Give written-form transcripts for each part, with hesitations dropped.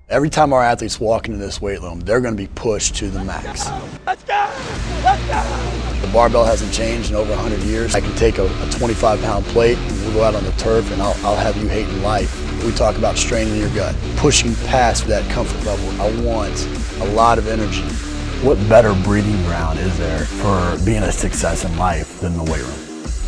Every time our athletes walk into this weight room, they're going to be pushed to the max. Let's go! Let's go! The barbell hasn't changed in over 100 years. I can take a 25-pound plate and we'll go out on the turf and I'll have you hating life. We talk about straining your gut, pushing past that comfort level. I want a lot of energy. What better breeding ground is there for being a success in life than the weight room?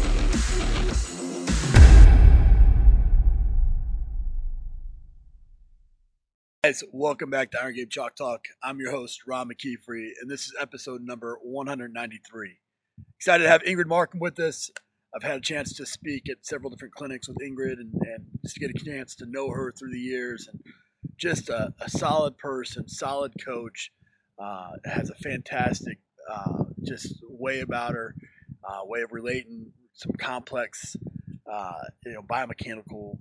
Guys, welcome back to Iron Game Chalk Talk. I'm your host, Ron McKeefrey, and this is episode number 193. Excited to have Ingrid Markham with us. I've had a chance to speak at several different clinics with Ingrid and just to get a chance to know her through the years. And just a solid person, solid coach, has a fantastic just way about her, way of relating, some complex, biomechanical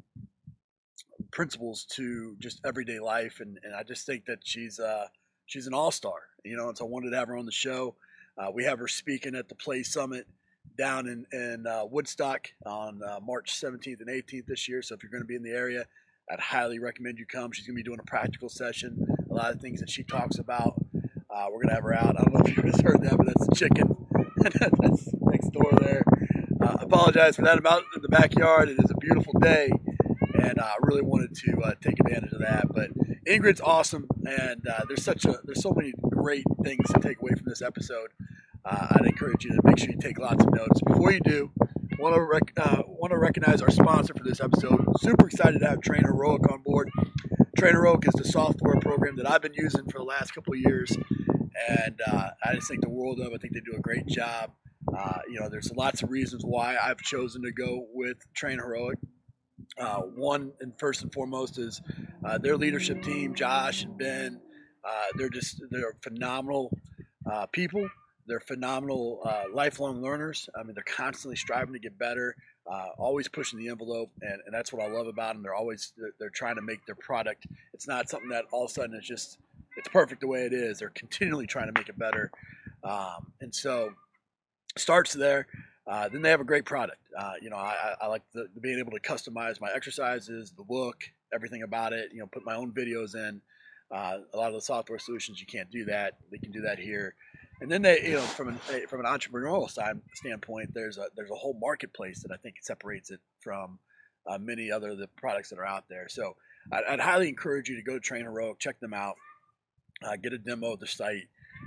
principles to just everyday life, and I just think that she's an all-star, and so I wanted to have her on the show. We have her speaking at the Play Summit down in Woodstock on March 17th and 18th this year. So if you're going to be in the area, I'd highly recommend you come. She's going to be doing a practical session, a lot of things that she talks about. We're going to have her out. I don't know if you guys heard that, but that's the chicken. That's next door there. Apologize for that. I'm out in the backyard. It is a beautiful day, and I really wanted to take advantage of that. But Ingrid's awesome, and there's so many great things to take away from this episode. I'd encourage you to make sure you take lots of notes. Before you do, want to recognize our sponsor for this episode. Super excited to have Train Heroic on board. Train Heroic is the software program that I've been using for the last couple of years, and I just think the world of it. I think they do a great job. There's lots of reasons why I've chosen to go with Train Heroic. One and first and foremost is their leadership team, Josh and Ben. They're phenomenal people. They're phenomenal lifelong learners. I mean, they're constantly striving to get better, always pushing the envelope, and that's what I love about them. They're trying to make their product. It's not something that all of a sudden it's perfect the way it is. They're continually trying to make it better, and so starts there. Then they have a great product. I like being able to customize my exercises, the look, everything about it. Put my own videos in. A lot of the software solutions you can't do that. We can do that here. And then they, from an entrepreneurial standpoint, there's a whole marketplace that I think separates it from many other of the products that are out there. So I'd highly encourage you to go to Train Heroic, check them out, get a demo of the site.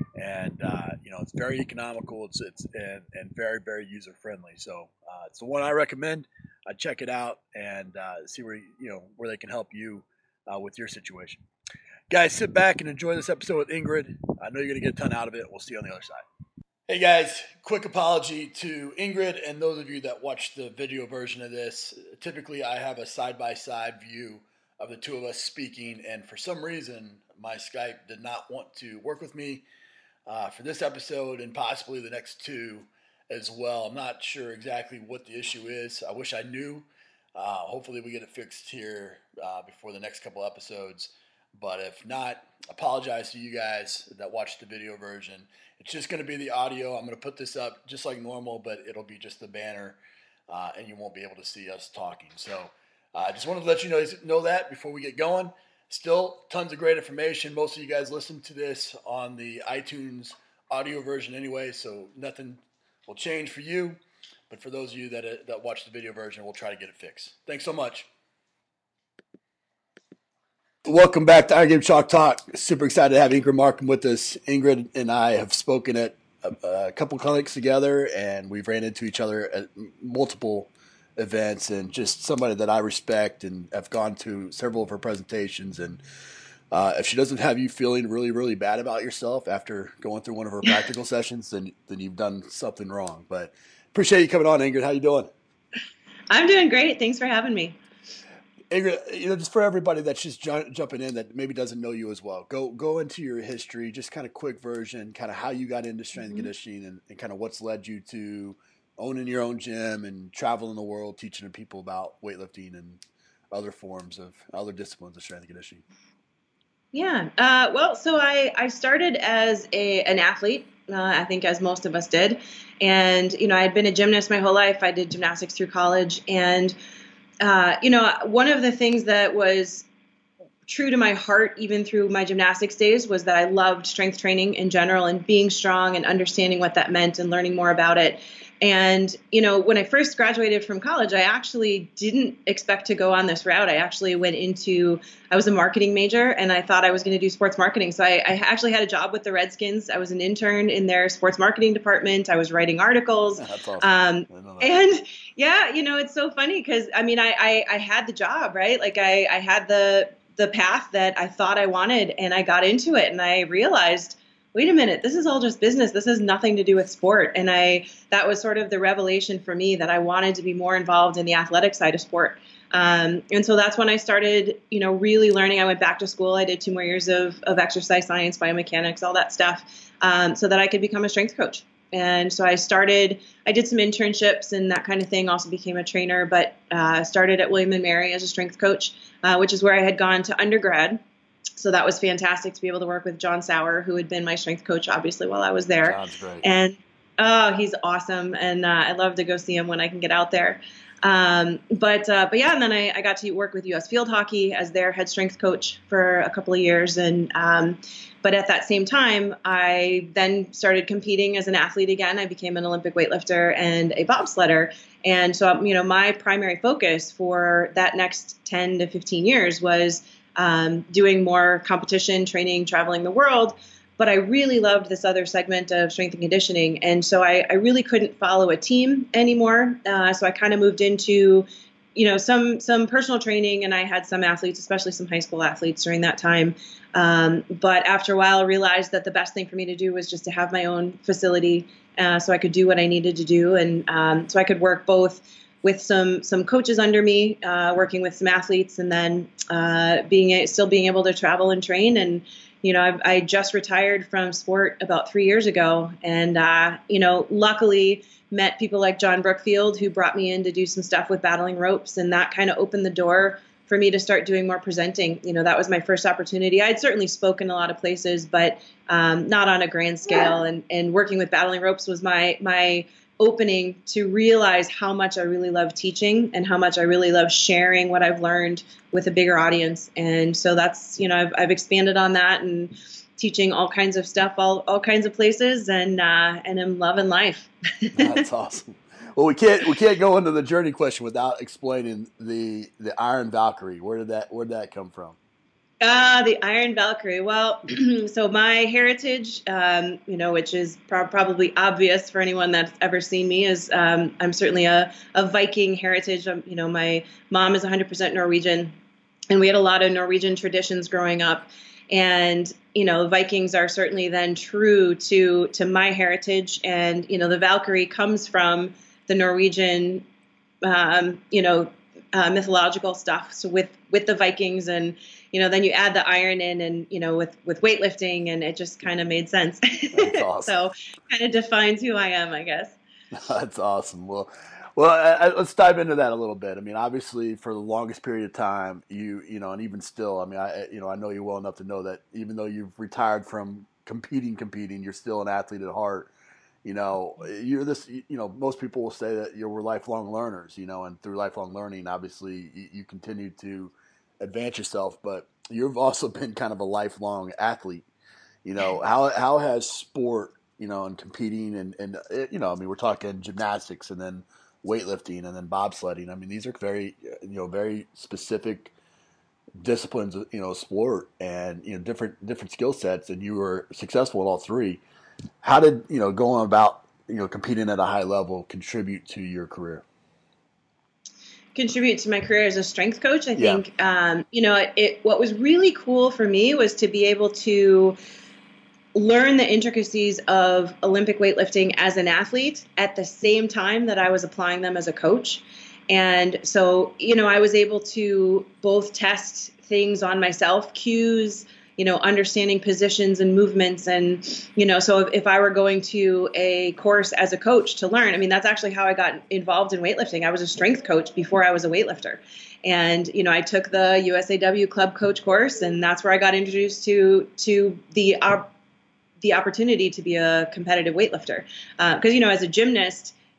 And it's very economical. It's very, very user friendly. So it's the one I recommend. Check it out and see where they can help you with your situation. Guys, sit back and enjoy this episode with Ingrid. I know you're going to get a ton out of it. We'll see you on the other side. Hey guys, quick apology to Ingrid and those of you that watch the video version of this. Typically, I have a side-by-side view of the two of us speaking, and for some reason, my Skype did not want to work with me for this episode and possibly the next two as well. I'm not sure exactly what the issue is. I wish I knew. Hopefully we get it fixed here before the next couple episodes. But if not, apologize to you guys that watched the video version. It's just going to be the audio. I'm going to put this up just like normal, but it'll be just the banner, and you won't be able to see us talking. So I just wanted to let you know that before we get going. Still, tons of great information. Most of you guys listen to this on the iTunes audio version anyway, so nothing will change for you. But for those of you that watch the video version, we'll try to get it fixed. Thanks so much. Welcome back to Iron Game Chalk Talk. Super excited to have Ingrid Markham with us. Ingrid and I have spoken at a couple clinics together, and we've ran into each other at multiple events, and just somebody that I respect and have gone to several of her presentations. And if she doesn't have you feeling really, really bad about yourself after going through one of her practical sessions, then you've done something wrong. But appreciate you coming on, Ingrid. How you doing? I'm doing great. Thanks for having me. Ingrid, just for everybody that's just jumping in that maybe doesn't know you as well, go into your history, just kind of quick version, kind of how you got into strength and conditioning, and kind of what's led you to owning your own gym and traveling the world, teaching people about weightlifting and other forms of other disciplines of strength and conditioning. Yeah. So I started as an athlete, I think as most of us did. And, I had been a gymnast my whole life. I did gymnastics through college. And, one of the things that was true to my heart, even through my gymnastics days, was that I loved strength training in general and being strong and understanding what that meant and learning more about it. And, when I first graduated from college, I actually didn't expect to go on this route. I actually I was a marketing major, and I thought I was going to do sports marketing. So I actually had a job with the Redskins. I was an intern in their sports marketing department. I was writing articles. That's awesome. And yeah, it's so funny because, I had the job, right? Like I had the path that I thought I wanted, and I got into it, and I realized, wait a minute, this is all just business. This has nothing to do with sport. And that was sort of the revelation for me that I wanted to be more involved in the athletic side of sport. And so that's when I started, really learning. I went back to school. I did 2 more years of exercise science, biomechanics, all that stuff, so that I could become a strength coach. And so I did some internships and that kind of thing, also became a trainer, but started at William & Mary as a strength coach, which is where I had gone to undergrad. So that was fantastic to be able to work with John Sauer, who had been my strength coach, obviously, while I was there. John's great. And he's awesome. And I love to go see him when I can get out there. But yeah, and then I got to work with U.S. Field Hockey as their head strength coach for a couple of years. And but at that same time, I then started competing as an athlete again. I became an Olympic weightlifter and a bobsledder. And so, my primary focus for that next 10 to 15 years was doing more competition, training, traveling the world. But I really loved this other segment of strength and conditioning. And so I really couldn't follow a team anymore. So I kind of moved into, some personal training, and I had some athletes, especially some high school athletes during that time. But after a while, I realized that the best thing for me to do was just to have my own facility, so I could do what I needed to do. And so I could work both with some coaches under me, working with some athletes, and then still being able to travel and train. And I just retired from sport about 3 years ago, and luckily met people like John Brookfield, who brought me in to do some stuff with battling ropes, and that kind of opened the door for me to start doing more presenting. That was my first opportunity. I'd certainly spoken a lot of places, but not on a grand scale. And working with battling ropes was my opening to realize how much I really love teaching and how much I really love sharing what I've learned with a bigger audience. And so that's, I've expanded on that and teaching all kinds of stuff, all kinds of places, and I'm loving life. That's awesome. Well, we can't go into the journey question without explaining the Iron Valkyrie. Where did that come from? The Iron Valkyrie. Well, so my heritage, which is probably obvious for anyone that's ever seen me, is I'm certainly a Viking heritage. My mom is 100% Norwegian, and we had a lot of Norwegian traditions growing up. And, Vikings are certainly then true to my heritage. And, the Valkyrie comes from the Norwegian, mythological stuff. So with the Vikings, and then you add the iron in, and with weightlifting, and it just kind of made sense. That's awesome. So kind of defines who I am, I guess. That's awesome. Well, let's dive into that a little bit. I mean, obviously, for the longest period of time, and even still, I mean, I know you well enough to know that even though you've retired from competing, you're still an athlete at heart. You're this. Most people will say that we're lifelong learners. And through lifelong learning, obviously, you continue to advance yourself. But you've also been kind of a lifelong athlete. How has sport, and competing, and I mean, we're talking gymnastics, and then weightlifting, and then bobsledding. I mean, these are very, very specific disciplines, sport, and different skill sets, and you were successful in all three. How did going about competing at a high level contribute to your career? Contribute to my career as a strength coach, I think. What was really cool for me was to be able to learn the intricacies of Olympic weightlifting as an athlete at the same time that I was applying them as a coach. And so, I was able to both test things on myself, cues, understanding positions and movements. And, so if I were going to a course as a coach to learn, I mean, that's actually how I got involved in weightlifting. I was a strength coach before I was a weightlifter. And, I took the USAW club coach course, and that's where I got introduced to the opportunity to be a competitive weightlifter. Because, as a gymnast,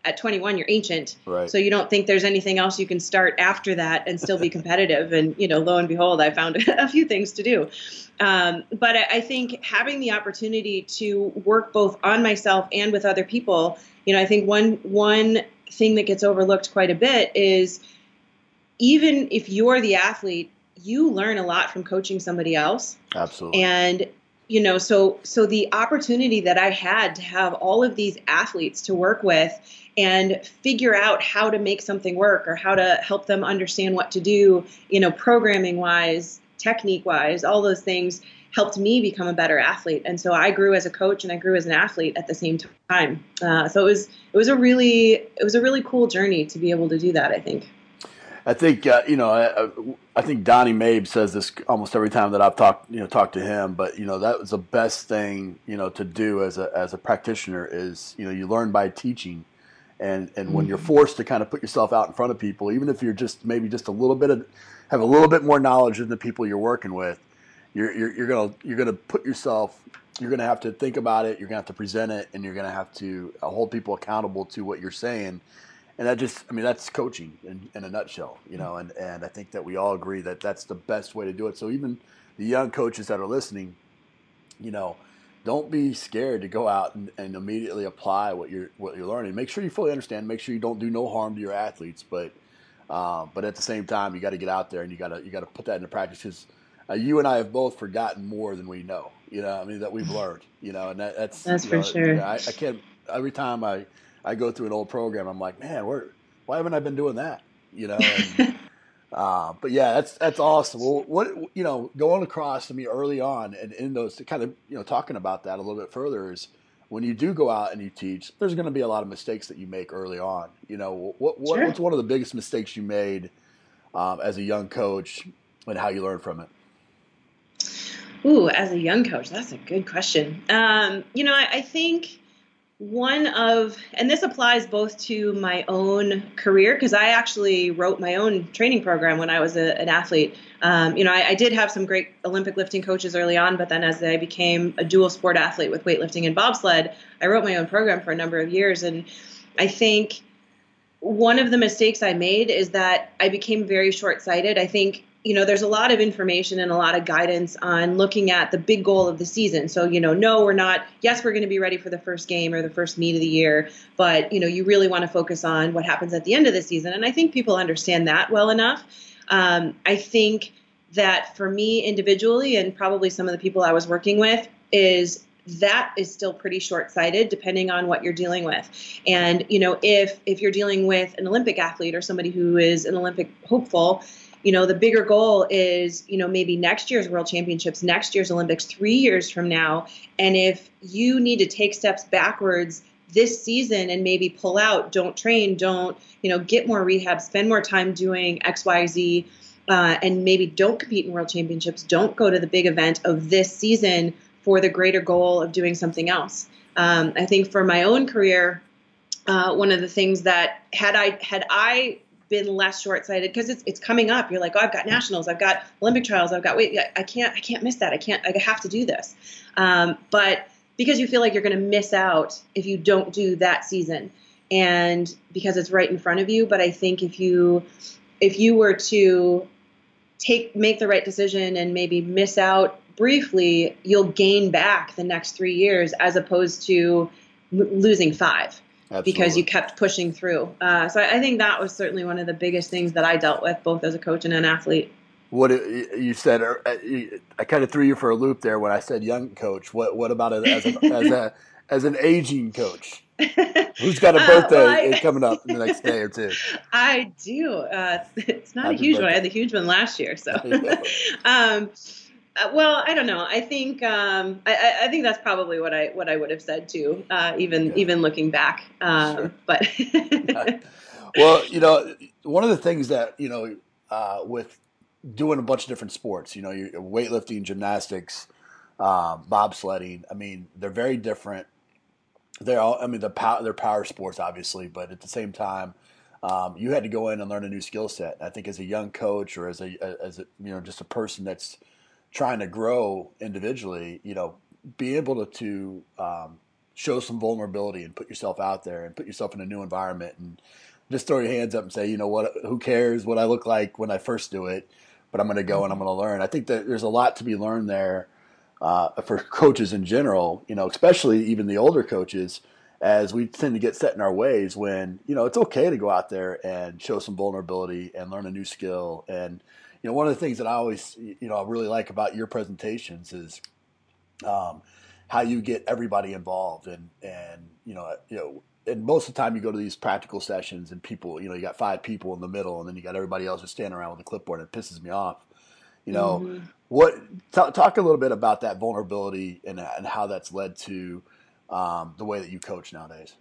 at 21, you're ancient. Right. So you don't think there's anything else you can start after that and still be competitive. And, lo and behold, I found a few things to do. But I think having the opportunity to work both on myself and with other people, I think one thing that gets overlooked quite a bit is even if you're the athlete, you learn a lot from coaching somebody else. Absolutely. And, so the opportunity that I had to have all of these athletes to work with and figure out how to make something work or how to help them understand what to do, programming wise, technique wise, all those things helped me become a better athlete. And so I grew as a coach and I grew as an athlete at the same time. So it was a really cool journey to be able to do that, I think. I think I think Donnie Mabe says this almost every time that I've talked to him. But that was the best thing to do as a practitioner is you learn by teaching, and when you're forced to kind of put yourself out in front of people, even if you're maybe just have a little bit more knowledge than the people you're working with, you're gonna put yourself. You're gonna have to think about it. You're gonna have to present it, and you're gonna have to hold people accountable to what you're saying. And that's coaching in a nutshell, and I think that we all agree that that's the best way to do it. So even the young coaches that are listening, don't be scared to go out and immediately apply what you're learning. Make sure you fully understand. Make sure you don't do no harm to your athletes, but at the same time, you got to get out there and you got to put that into practice because you and I have both forgotten more than we know. That we've learned. And that's for sure. I can't every time I go through an old program, I'm like, man, why haven't I been doing that? And, but yeah, that's awesome. Well, what going across to me early on and in those kind of talking about that a little bit further is when you do go out and you teach, there's going to be a lot of mistakes that you make early on. Sure. What's one of the biggest mistakes you made as a young coach and how you learned from it? Ooh, as a young coach, that's a good question. I think and this applies both to my own career, because I actually wrote my own training program when I was an athlete. I did have some great Olympic lifting coaches early on, but then as I became a dual sport athlete with weightlifting and bobsled, I wrote my own program for a number of years. And I think one of the mistakes I made is that I became very short-sighted. I think there's a lot of information and a lot of guidance on looking at the big goal of the season. So, no, we're not, yes, we're going to be ready for the first game or the first meet of the year, but, you really want to focus on what happens at the end of the season. And I think people understand that well enough. I think that for me individually, and probably some of the people I was working with, is still pretty short-sighted depending on what you're dealing with. And, if you're dealing with an Olympic athlete or somebody who is an Olympic hopeful, the bigger goal is, maybe next year's World Championships, next year's Olympics, 3 years from now. And if you need to take steps backwards this season and maybe pull out, don't train, don't, get more rehab, spend more time doing X, Y, Z, and maybe don't compete in World Championships, don't go to the big event of this season for the greater goal of doing something else. I think for my own career, one of the things that had I been less short-sighted, because it's coming up. You're like, oh, I've got nationals, I've got Olympic trials, I can't miss that. I have to do this. But because you feel like you're going to miss out if you don't do that season, and because it's right in front of you. But I think if you were to make the right decision and maybe miss out briefly, you'll gain back the next 3 years as opposed to losing 5. Absolutely. Because you kept pushing through. So I think that was certainly one of the biggest things that I dealt with, both as a coach and an athlete. What you said, I kind of threw you for a loop there when I said young coach. What about it as an aging coach? Who's got a birthday coming up in the next day or two? I do. It's not Happy a huge birthday. One. I had the huge one last year. So. Well, I don't know. I think I think that's probably what I would have said too, even looking back. Sure. But well, one of the things that with doing a bunch of different sports, weightlifting, gymnastics, bobsledding. I mean, they're very different. They're power sports, obviously, but at the same time, you had to go in and learn a new skill set. I think as a young coach or as a just a person that's trying to grow individually, be able to show some vulnerability and put yourself out there and put yourself in a new environment and just throw your hands up and say, you know what, who cares what I look like when I first do it, but I'm going to go and I'm going to learn. I think that there's a lot to be learned there for coaches in general, you know, especially even the older coaches, as we tend to get set in our ways when, you know, it's okay to go out there and show some vulnerability and learn a new skill. And, you know, one of the things that I always, you know, I really like about your presentations is how you get everybody involved and and most of the time you go to these practical sessions and people, you know, you got 5 people in the middle and then you got everybody else just standing around with a clipboard. And it pisses me off. You know, talk a little bit about that vulnerability and how that's led to the way that you coach nowadays.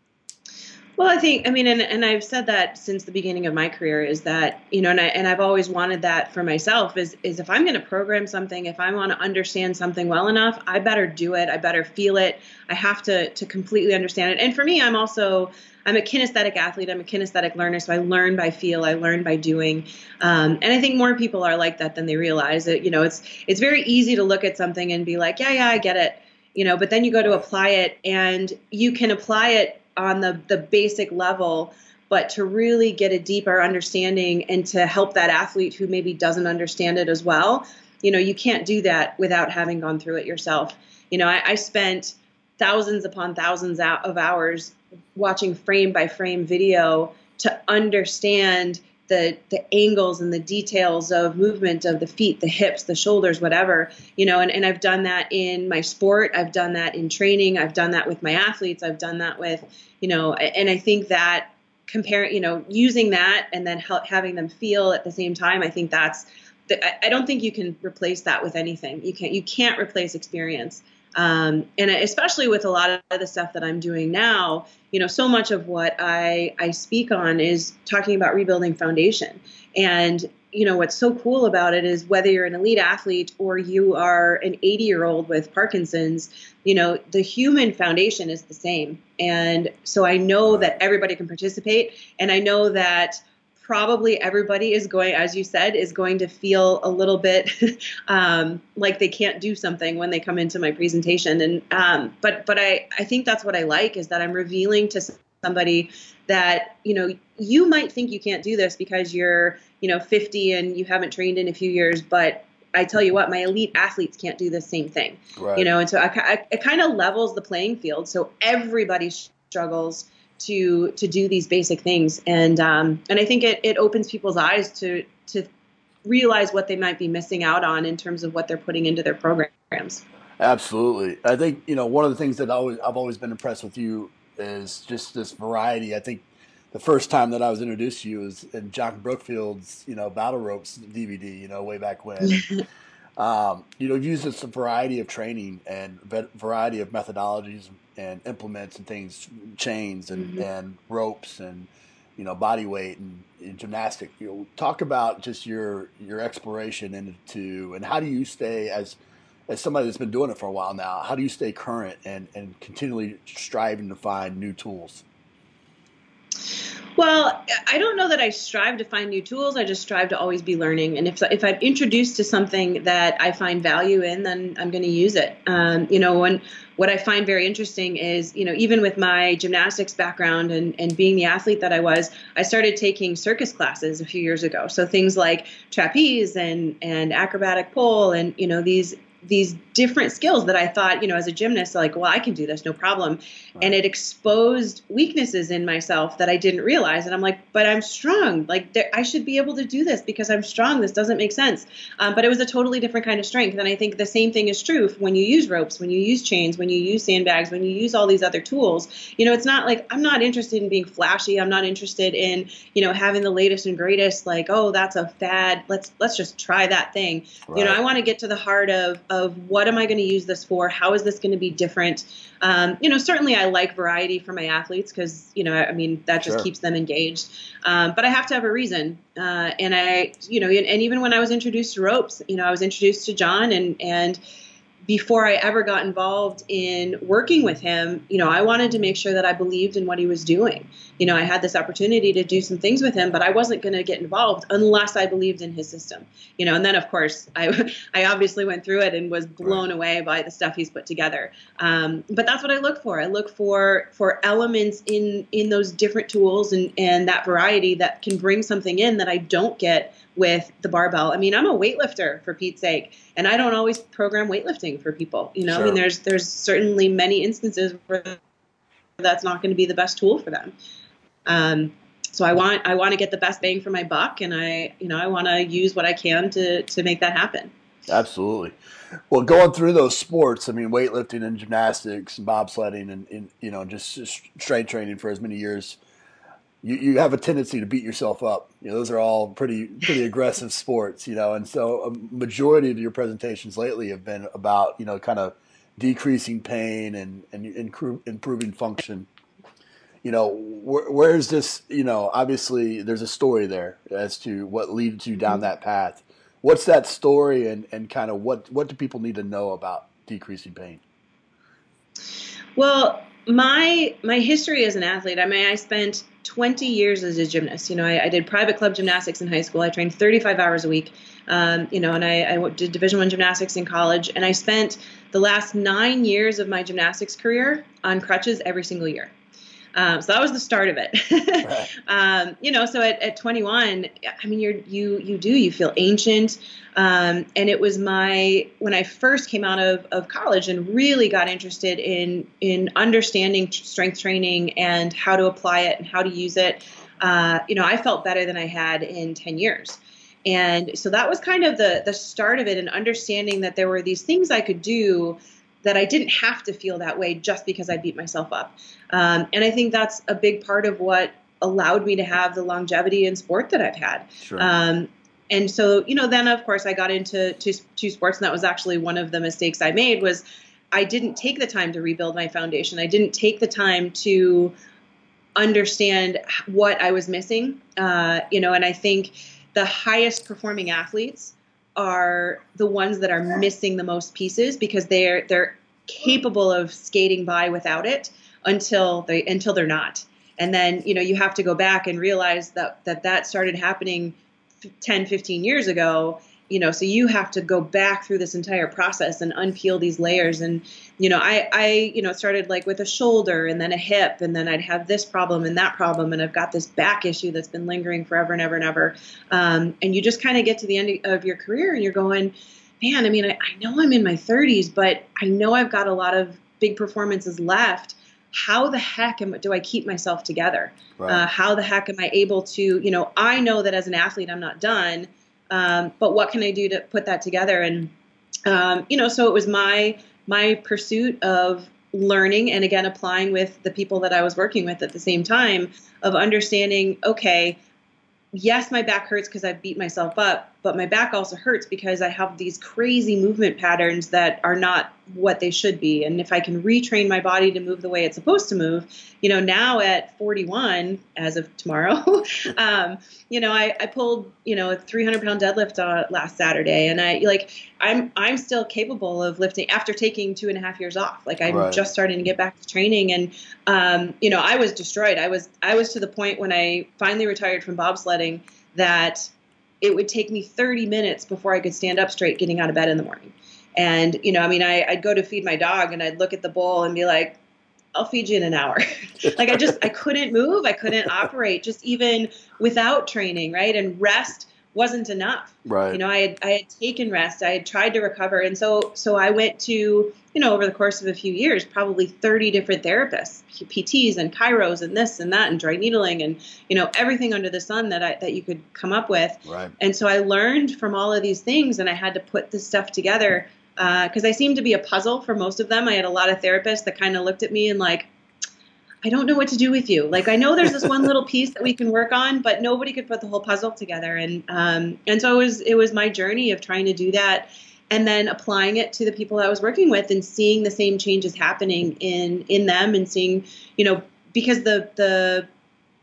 Well, I think, I mean, and I've said that since the beginning of my career is that, you know, and I've always wanted that for myself is if I'm going to program something, if I want to understand something well enough, I better do it. I better feel it. I have to completely understand it. And for me, I'm a kinesthetic athlete. I'm a kinesthetic learner. So I learn by feel. I learn by doing. And I think more people are like that than they realize. You know, it's very easy to look at something and be like, yeah, I get it. You know, but then you go to apply it and you can apply it on the basic level, but to really get a deeper understanding and to help that athlete who maybe doesn't understand it as well, you know, you can't do that without having gone through it yourself. You know, I spent thousands upon thousands of hours watching frame by frame video to understand the angles and the details of movement of the feet, the hips, the shoulders, whatever, you know, and I've done that in my sport. I've done that in training. I've done that with my athletes. I've done that with, you know, and I think that using that and then having them feel at the same time, I think I don't think you can replace that with anything. You can't replace experience. And especially with a lot of the stuff that I'm doing now, you know, so much of what I speak on is talking about rebuilding foundation. And, you know, what's so cool about it is whether you're an elite athlete or you are an 80-year-old with Parkinson's, you know, the human foundation is the same. And so I know that everybody can participate. And I know that probably everybody is going, as you said, is going to feel a little bit like they can't do something when they come into my presentation. And but I think that's what I like is that I'm revealing to somebody that, you know, you might think you can't do this because you're, you know, 50 and you haven't trained in a few years, but I tell you what, my elite athletes can't do the same thing, you know, and so it kind of levels the playing field. So everybody struggles to do these basic things. And I think it opens people's eyes to realize what they might be missing out on in terms of what they're putting into their programs. Absolutely. I think, you know, one of the things that I've always been impressed with you is just this variety. I think the first time that I was introduced to you was in John Brookfield's, you know, Battle Ropes DVD, you know, way back when. You know, you've used a variety of training and variety of methodologies and implements and things, chains and ropes and, you know, body weight and gymnastic. You know, talk about just your exploration into, and how do you stay as somebody that's been doing it for a while now, how do you stay current and continually striving to find new tools? Well, I don't know that I strive to find new tools. I just strive to always be learning. And if I'm introduced to something that I find value in, then I'm going to use it. You know, what I find very interesting is, you know, even with my gymnastics background and being the athlete that I was, I started taking circus classes a few years ago. So things like trapeze and acrobatic pole and, you know, these different skills that I thought, you know, as a gymnast, like, well, I can do this, no problem. Right. And it exposed weaknesses in myself that I didn't realize. And I'm like, but I'm strong. Like, I should be able to do this because I'm strong. This doesn't make sense. But it was a totally different kind of strength. And I think the same thing is true when you use ropes, when you use chains, when you use sandbags, when you use all these other tools. You know, it's not like I'm not interested in being flashy. I'm not interested in, you know, having the latest and greatest, like, oh, that's a fad. Let's just try that thing. Right. You know, I want to get to the heart of what am I going to use this for? How is this going to be different? You know, certainly I like variety for my athletes because, you know, I mean, that just keeps them engaged. But I have to have a reason. And I, you know, and even when I was introduced to ropes, you know, I was introduced to John and before I ever got involved in working with him, I wanted to make sure that I believed in what he was doing. I had this opportunity to do some things with him, but I wasn't going to get involved unless I believed in his system. And then of course I obviously went through it and was blown away by the stuff he's put together. But that's what I look for. I look for elements in those different tools and that variety that can bring something in that I don't get with the barbell. I mean, I'm a weightlifter, for Pete's sake, and I don't always program weightlifting for people. Sure. I mean, there's certainly many instances where that's not going to be the best tool for them. So I want to get the best bang for my buck, and I want to use what I can to make that happen. Absolutely. Well, going through those sports, I mean, weightlifting and gymnastics and bobsledding and just strength training for as many years, you have a tendency to beat yourself up. Those are all pretty aggressive sports, and so a majority of your presentations lately have been about, kind of decreasing pain and improving function. Where's this, obviously there's a story there as to what leads you down that path. What's that story and kind of what do people need to know about decreasing pain? Well, my history as an athlete, I mean, I spent 20 years as a gymnast. I did private club gymnastics in high school. I trained 35 hours a week, and I did Division I gymnastics in college. And I spent the last 9 years of my gymnastics career on crutches every single year. So that was the start of it. Right. So at 21, I mean, you feel ancient. And it was when I first came out of college and really got interested in understanding strength training and how to apply it and how to use it. I felt better than I had in 10 years. And so that was kind of the start of it, and understanding that there were these things I could do that I didn't have to feel that way just because I beat myself up. And I think that's a big part of what allowed me to have the longevity in sport that I've had. Sure. And so, then of course I got into two sports, and that was actually one of the mistakes I made. Was I didn't take the time to rebuild my foundation. I didn't take the time to understand what I was missing. And I think the highest performing athletes are the ones that are missing the most pieces, because they're capable of skating by without it until they're not. And then, you have to go back and realize that started happening 10, 15 years ago, so you have to go back through this entire process and unpeel these layers. And, I started like with a shoulder and then a hip, and then I'd have this problem and that problem. And I've got this back issue that's been lingering forever and ever and ever. And you just kind of get to the end of your career and you're going, man, I mean, I know I'm in my 30s, but I know I've got a lot of big performances left. How the heck do I keep myself together? Right. How the heck am I able to, I know that as an athlete, I'm not done. But what can I do to put that together? And, so it was my pursuit of learning, and again, applying with the people that I was working with at the same time, of understanding, okay, yes, my back hurts because I've beat myself up, but my back also hurts because I have these crazy movement patterns that are not what they should be. And if I can retrain my body to move the way it's supposed to move, now at 41, as of tomorrow, I pulled, a 300-pound deadlift last Saturday, and I'm still capable of lifting after taking 2.5 years off. Like, I'm right. just starting to get back to training, and I was destroyed. I was to the point when I finally retired from bobsledding that it would take me 30 minutes before I could stand up straight getting out of bed in the morning. And, I'd go to feed my dog and I'd look at the bowl and be like, I'll feed you in an hour. I couldn't move. I couldn't operate just even without training. Right. And rest wasn't enough. Right. I had taken rest. I had tried to recover. And so I went to, over the course of a few years, probably 30 different therapists, PTs and chiros and this and that and dry needling and, everything under the sun that you could come up with. Right. And so I learned from all of these things, and I had to put this stuff together because I seemed to be a puzzle for most of them. I had a lot of therapists that kind of looked at me and like, I don't know what to do with you. Like, I know there's this one little piece that we can work on, but nobody could put the whole puzzle together. And so it was my journey of trying to do that, and then applying it to the people I was working with and seeing the same changes happening in them, and seeing, because the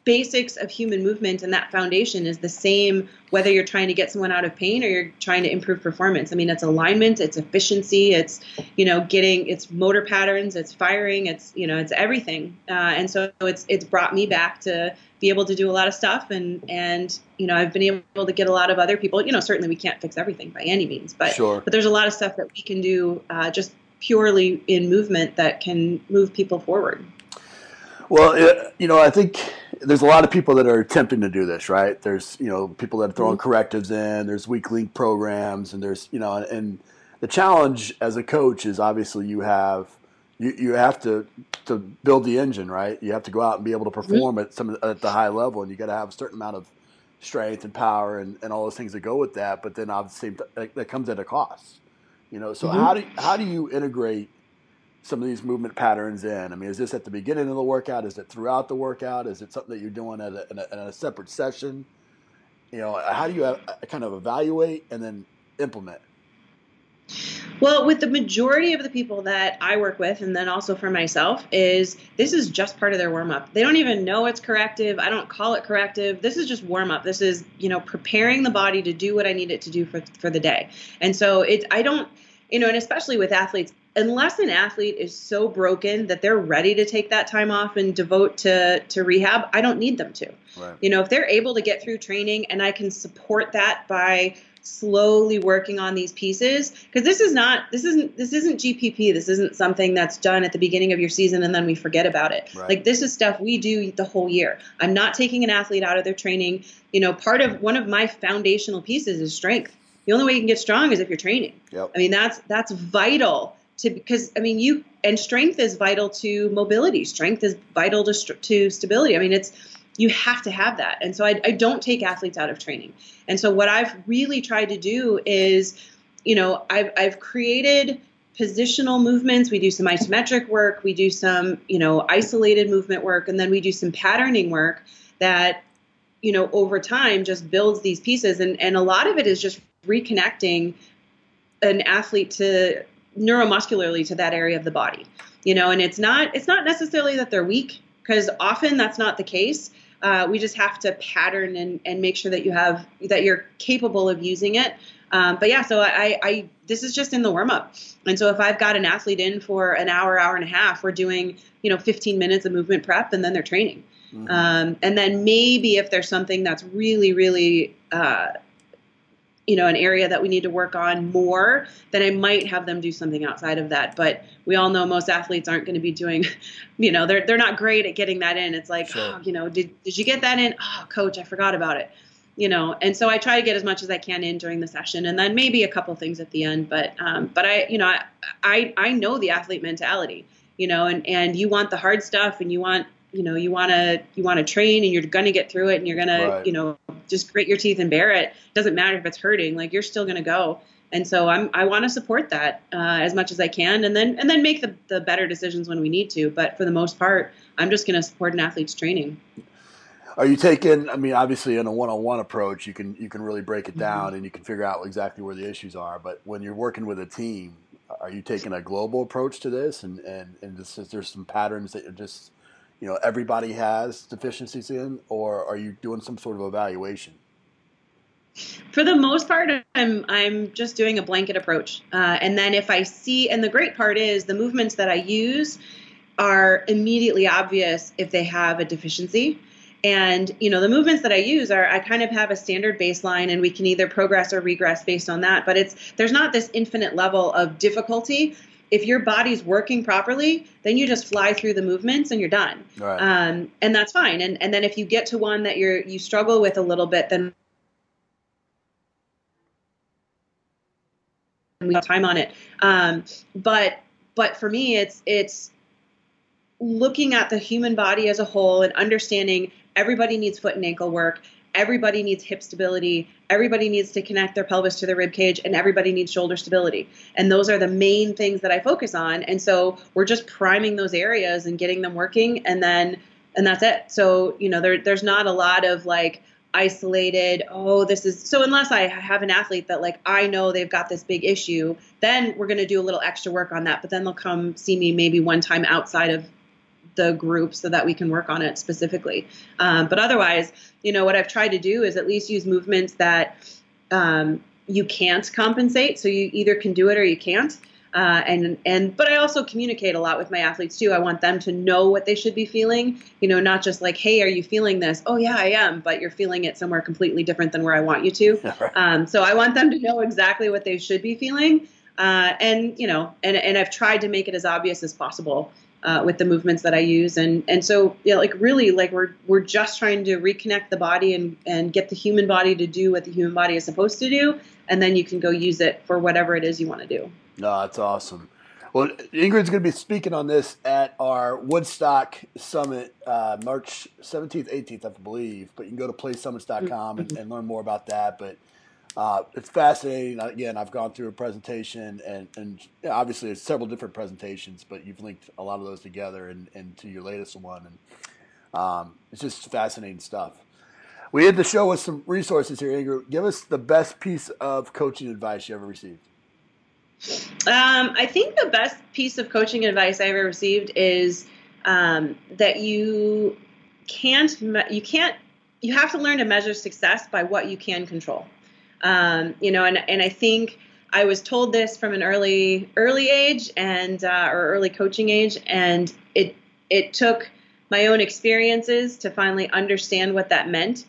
basics of human movement and that foundation is the same whether you're trying to get someone out of pain or you're trying to improve performance. I mean, it's alignment, it's efficiency, it's, it's motor patterns, it's firing, it's, it's everything. And so it's brought me back to be able to do a lot of stuff. And I've been able to get a lot of other people, certainly we can't fix everything by any means, but, sure. but there's a lot of stuff that we can do just purely in movement that can move people forward. Well, I think there's a lot of people that are attempting to do this, right? There's, people that are throwing correctives in, there's weak link programs, and there's, and the challenge as a coach is obviously you have to build the engine, right? You have to go out and be able to perform at the high level, and you got to have a certain amount of strength and power and all those things that go with that. But then obviously that comes at a cost, So how do you integrate some of these movement patterns in? I mean, is this at the beginning of the workout? Is it throughout the workout? Is it something that you're doing at a separate session? How do you kind of evaluate and then implement? Well, with the majority of the people that I work with, and then also for myself, this is just part of their warm-up. They don't even know it's corrective. I don't call it corrective. This is just warm-up. This is, preparing the body to do what I need it to do for the day. And so and especially with athletes, unless an athlete is so broken that they're ready to take that time off and devote to rehab, I don't need them to. Right. If they're able to get through training and I can support that by slowly working on these pieces, because this isn't GPP. This isn't something that's done at the beginning of your season and then we forget about it. Right. Like, this is stuff we do the whole year. I'm not taking an athlete out of their training. One of my foundational pieces is strength. The only way you can get strong is if you're training. Yep. I mean, that's vital and strength is vital to mobility. Strength is vital to stability. I mean, you have to have that. And so I don't take athletes out of training. And so what I've really tried to do is, I've created positional movements. We do some isometric work. We do some, isolated movement work. And then we do some patterning work that, over time just builds these pieces. And a lot of it is just reconnecting an athlete to neuromuscularly to that area of the body, and it's not necessarily that they're weak, because often that's not the case. We just have to pattern and make sure that you're capable of using it. But yeah, so this is just in the warm up. And so if I've got an athlete in for an hour and a half, we're doing, 15 minutes of movement prep, and then they're training. Mm-hmm. And then maybe if there's something that's really, really, an area that we need to work on more, then I might have them do something outside of that. But we all know most athletes aren't going to be doing, they're not great at getting that in. It's like, sure. Did you get that in? Oh, coach, I forgot about it. And so I try to get as much as I can in during the session, and then maybe a couple things at the end. But I know the athlete mentality, and you want the hard stuff, and you want to train, and you're going to get through it, and you're going to, right. Just grit your teeth and bear it. Doesn't matter if it's hurting, like, you're still going to go. And so I want to support that as much as I can, and then make the better decisions when we need to. But for the most part, I'm just going to support an athlete's training. Are you taking, obviously in a one-on-one approach, you can really break it down and you can figure out exactly where the issues are. But when you're working with a team, are you taking a global approach to this? And is there some patterns that you're just, everybody has deficiencies in, or are you doing some sort of evaluation? For the most part, I'm just doing a blanket approach. And then if I see, and the great part is the movements that I use are immediately obvious if they have a deficiency. And, the movements that I use I kind of have a standard baseline, and we can either progress or regress based on that. But there's not this infinite level of difficulty. If your body's working properly, then you just fly through the movements and you're done. Right. And that's fine. And then if you get to one that you struggle with a little bit, then we have time on it. But for me, it's looking at the human body as a whole and understanding everybody needs foot and ankle work. Everybody needs hip stability. Everybody needs to connect their pelvis to the rib cage, and everybody needs shoulder stability. And those are the main things that I focus on. And so we're just priming those areas and getting them working, and that's it. So, there's not a lot of like isolated, so unless I have an athlete that like, I know they've got this big issue, then we're going to do a little extra work on that. But then they'll come see me maybe one time outside of the group so that we can work on it specifically. But otherwise, what I've tried to do is at least use movements that you can't compensate. So you either can do it or you can't. But I also communicate a lot with my athletes too. I want them to know what they should be feeling, not just like, hey, are you feeling this? Oh yeah, I am. But you're feeling it somewhere completely different than where I want you to. Right. So I want them to know exactly what they should be feeling. And I've tried to make it as obvious as possible with the movements that I use. And so, really, we're just trying to reconnect the body and get the human body to do what the human body is supposed to do. And then you can go use it for whatever it is you want to do. No, that's awesome. Well, Ingrid's going to be speaking on this at our Woodstock Summit, March 17th, 18th, I believe. But you can go to playsummits.com and learn more about that. But it's fascinating. Again, I've gone through a presentation, and obviously there's several different presentations, but you've linked a lot of those together and to your latest one. And it's just fascinating stuff. We ended the show with some resources here, Ingrid. Give us the best piece of coaching advice you ever received. I think the best piece of coaching advice I ever received is that you have to learn to measure success by what you can control. And I think I was told this from an early age or early coaching age, and it took my own experiences to finally understand what that meant.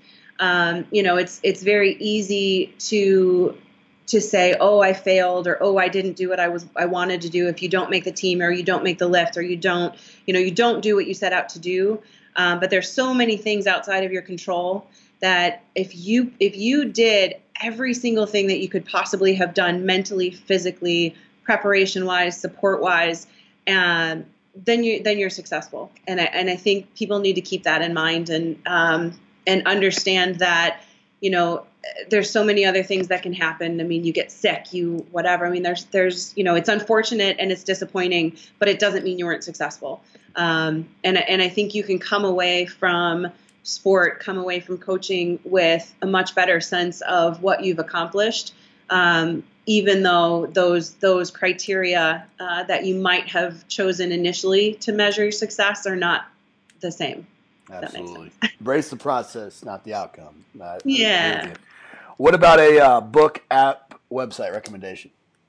It's very easy to say, oh, I failed, or, oh, I didn't do what I wanted to do if you don't make the team, or you don't make the lift, or you don't do what you set out to do. But there's so many things outside of your control that if you did every single thing that you could possibly have done mentally, physically, preparation-wise, support-wise, then you're successful. And I think people need to keep that in mind and understand that, there's so many other things that can happen. I mean, you get sick, whatever. I mean, there's it's unfortunate and it's disappointing, but it doesn't mean you weren't successful. And I think you can come away from sport, come away from coaching with a much better sense of what you've accomplished, even though those criteria that you might have chosen initially to measure your success are not the same. Absolutely. Embrace the process, not the outcome. Yeah. What about a book, app, website recommendation?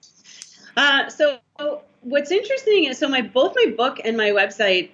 So what's interesting is both my book and my website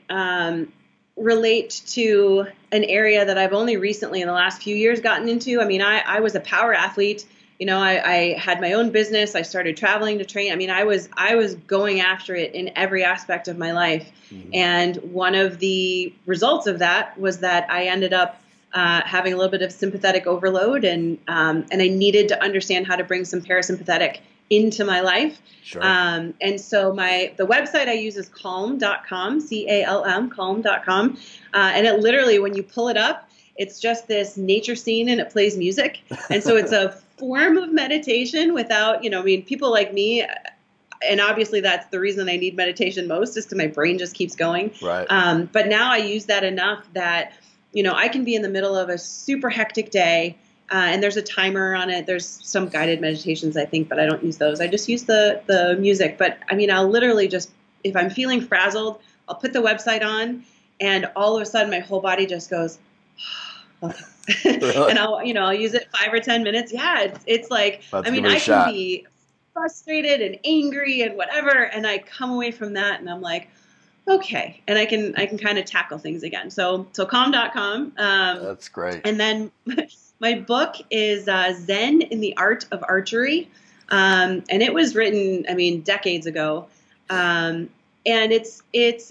relate to an area that I've only recently in the last few years gotten into. I mean, I was a power athlete. I had my own business. I started traveling to train. I mean, I was going after it in every aspect of my life. Mm-hmm. And one of the results of that was that I ended up having a little bit of sympathetic overload, and I needed to understand how to bring some parasympathetic into my life. Sure. And so the website I use is calm.com, calm.com. And it literally, when you pull it up, it's just this nature scene and it plays music. And so it's a form of meditation without, people like me, and obviously that's the reason I need meditation most, is because my brain just keeps going. Right. But now I use that enough that, I can be in the middle of a super hectic day, and there's a timer on it. There's some guided meditations, I think, but I don't use those. I just use the music. But I mean, I'll literally just, if I'm feeling frazzled, I'll put the website on, and all of a sudden my whole body just goes, okay. Really? And I'll use it 5 or 10 minutes. Yeah, it's like, I can be frustrated and angry and whatever, and I come away from that and I'm like, okay, and I can kind of tackle things again. So calm.com. That's great. And then my book is Zen in the Art of Archery, and it was written, decades ago. And it's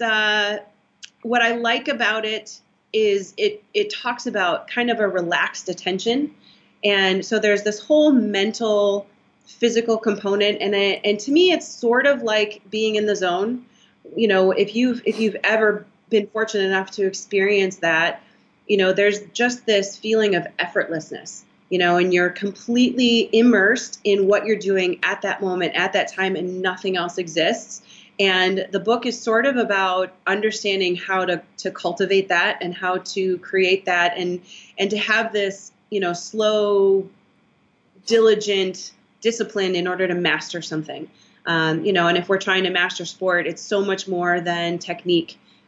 what I like about it is it talks about kind of a relaxed attention, and so there's this whole mental, physical component, and to me, it's sort of like being in the zone. If you've ever been fortunate enough to experience that, there's just this feeling of effortlessness, and you're completely immersed in what you're doing at that moment, at that time, and nothing else exists. And the book is sort of about understanding how to cultivate that and how to create that and to have this, slow, diligent discipline in order to master something. And if we're trying to master sport, it's so much more than technique.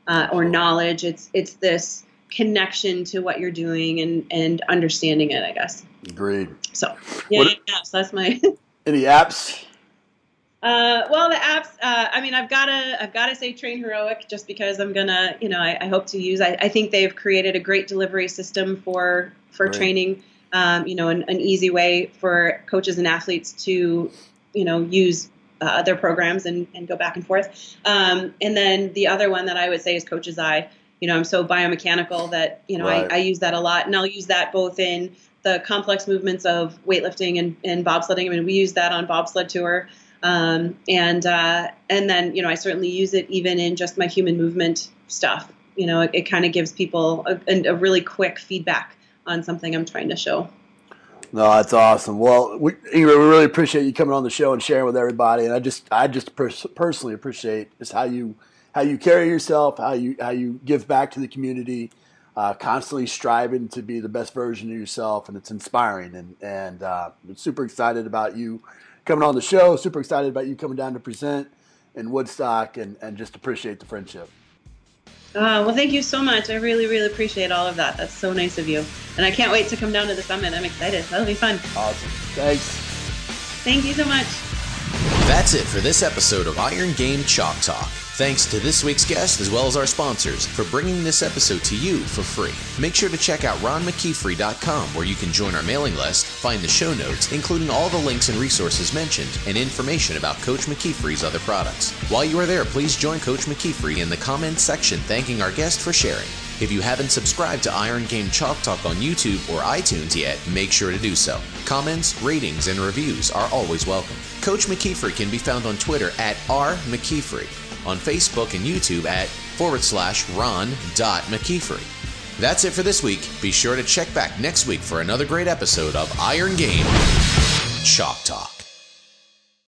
or knowledge. It's this connection to what you're doing and understanding it, I guess. Agreed. So yeah, so that's my any apps. Well, the apps, I mean, I've got to say Train Heroic, just because I'm gonna, I hope to use, I think they've created a great delivery system for training, an easy way for coaches and athletes to, use their programs and go back and forth. And then the other one that I would say is Coach's Eye. I'm so biomechanical that, Right. I use that a lot, and I'll use that both in the complex movements of weightlifting and bobsledding. I mean, we use that on bobsled tour. And then, I certainly use it even in just my human movement stuff. It kind of gives people a really quick feedback on something I'm trying to show. No, that's awesome. Well, we really appreciate you coming on the show and sharing with everybody. And I just personally appreciate just how you carry yourself, how you give back to the community, constantly striving to be the best version of yourself, and it's inspiring. And I'm super excited about you coming on the show. Super excited about you coming down to present in Woodstock, and just appreciate the friendship. Well, thank you so much. I really, really appreciate all of that. That's so nice of you. And I can't wait to come down to the summit. I'm excited. That'll be fun. Awesome. Thanks. Thank you so much. That's it for this episode of Iron Game Chalk Talk. Thanks to this week's guest as well as our sponsors for bringing this episode to you for free. Make sure to check out ronmckeefery.com, where you can join our mailing list, find the show notes, including all the links and resources mentioned, and information about Coach McKeefery's other products. While you are there, please join Coach McKeefery in the comments section thanking our guest for sharing. If you haven't subscribed to Iron Game Chalk Talk on YouTube or iTunes yet, make sure to do so. Comments, ratings, and reviews are always welcome. Coach McKeefery can be found on Twitter at @RMcKeefery, on Facebook and YouTube at /Ron.McKeefery. That's it for this week. Be sure to check back next week for another great episode of Iron Game Chalk Talk.